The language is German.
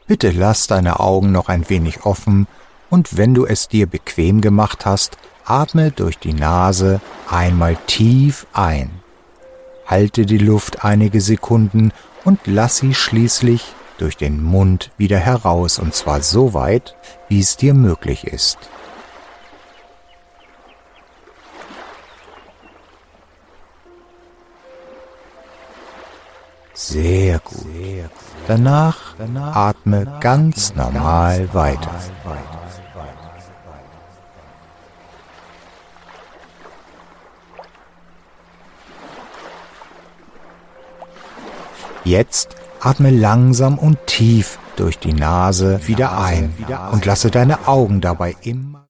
Bitte lass deine Augen noch ein wenig offen und wenn du es dir bequem gemacht hast, atme durch die Nase einmal tief ein. Halte die Luft einige Sekunden und lass sie schließlich durch den Mund wieder heraus, und zwar so weit, wie es dir möglich ist. Sehr gut. Danach atme ganz normal weiter. Jetzt atme langsam und tief durch die Nase wieder ein und lasse deine Augen dabei immer